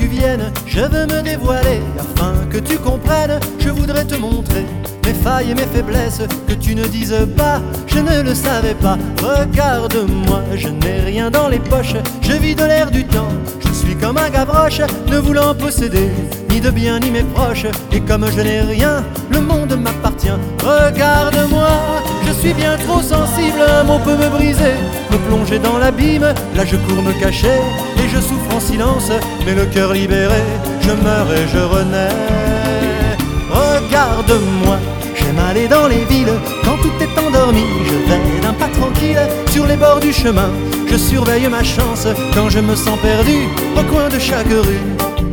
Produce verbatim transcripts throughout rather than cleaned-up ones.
tu viennes, je veux me dévoiler, afin que tu comprennes, je voudrais te montrer mes failles et mes faiblesses, que tu ne dises pas, je ne le savais pas. Regarde-moi, je n'ai rien dans les poches, je vis de l'air du temps, je suis comme un gavroche, ne voulant posséder ni de bien ni mes proches, et comme je n'ai rien, le monde m'appartient. Regarde-moi, je suis bien trop sensible, un mot peut me briser, me plonger dans l'abîme, là je cours me cacher, et je souffre en silence, mais le cœur libéré, je meurs et je renais. Regarde-moi, j'aime aller dans les villes, quand tout est endormi, je vais d'un pas tranquille, sur les bords du chemin, je surveille ma chance, quand je me sens perdu, au coin de chaque rue.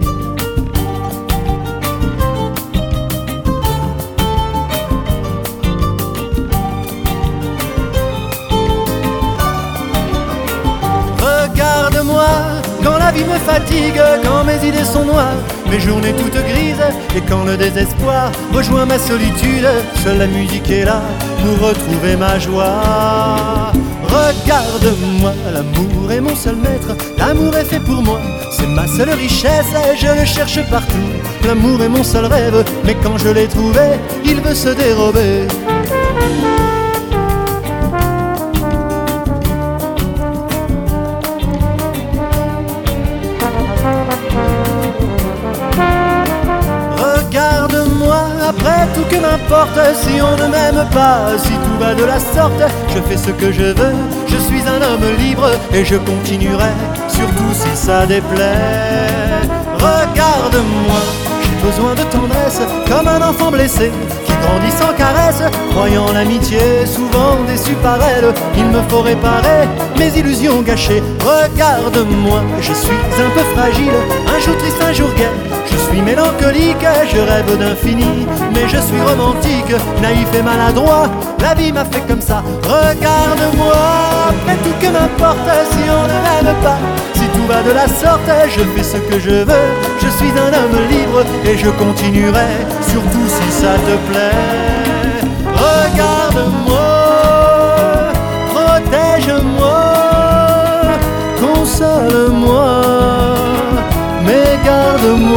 Regarde-moi, quand la vie me fatigue, quand mes idées sont noires, mes journées toutes grises, et quand le désespoir rejoint ma solitude, seule la musique est là pour retrouver ma joie. Regarde-moi, l'amour est mon seul maître, l'amour est fait pour moi, c'est ma seule richesse, et je le cherche partout. L'amour est mon seul rêve, mais quand je l'ai trouvé, il veut se dérober. Regarde-moi, après tout que m'importe si on ne m'aime pas, si tout va de la sorte, je fais ce que je veux, je suis un homme libre et je continuerai, surtout si ça déplaît. Regarde-moi, j'ai besoin de tendresse, comme un enfant blessé qui grandit sans caresse, croyant l'amitié, souvent déçu par elle, il me faut réparer mes illusions gâchées. Regarde-moi, je suis un peu fragile, un jour triste, un jour gai, je suis mélancolique, je rêve d'infini, mais je suis romantique, naïf et maladroit, la vie m'a fait comme ça. Regarde-moi, mais tout que m'importe si on ne m'aime pas, si tout va de la sorte, je fais ce que je veux, je suis un homme libre et je continuerai, surtout si ça te plaît. Regarde-moi, protège-moi, console-moi, mais garde-moi.